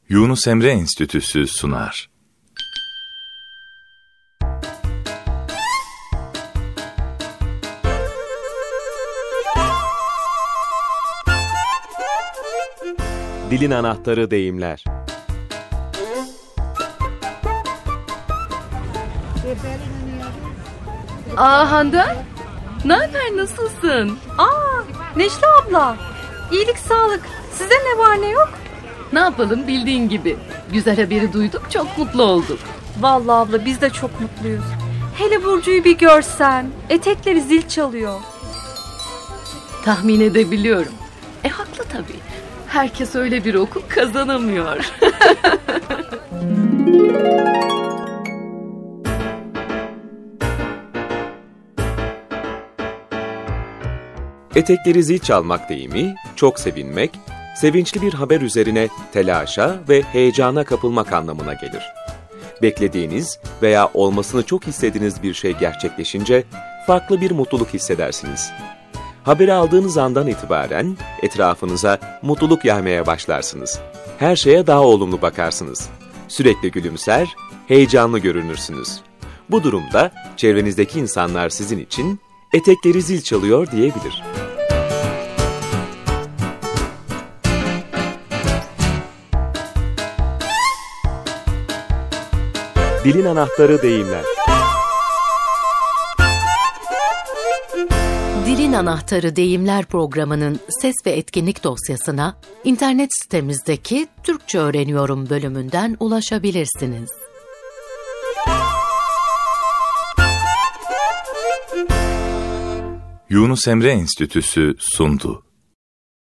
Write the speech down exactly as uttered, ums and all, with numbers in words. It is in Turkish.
Yunus Emre Enstitüsü sunar. Dilin anahtarı deyimler. Aa Handan, ne haber, nasılsın? Aa Neşli abla, iyilik sağlık. Size ne var ne yok? Ne yapalım, bildiğin gibi. Güzel haberi duyduk, çok mutlu olduk. Vallahi abla biz de çok mutluyuz. Hele Burcu'yu bir görsen, etekleri zil çalıyor. Tahmin edebiliyorum. E haklı tabii. Herkes öyle bir okul kazanamıyor. Etekleri zil çalmak deyimi, çok sevinmek, sevinçli bir haber üzerine telaşa ve heyecana kapılmak anlamına gelir. Beklediğiniz veya olmasını çok istediğiniz bir şey gerçekleşince farklı bir mutluluk hissedersiniz. Haberi aldığınız andan itibaren etrafınıza mutluluk yaymaya başlarsınız. Her şeye daha olumlu bakarsınız. Sürekli gülümser, heyecanlı görünürsünüz. Bu durumda çevrenizdeki insanlar sizin için etekleri zil çalıyor diyebilir. Dilin anahtarı deyimler. Dilin Anahtarı Deyimler programının ses ve etkinlik dosyasına internet sitemizdeki Türkçe Öğreniyorum bölümünden ulaşabilirsiniz. Yunus Emre Enstitüsü sundu.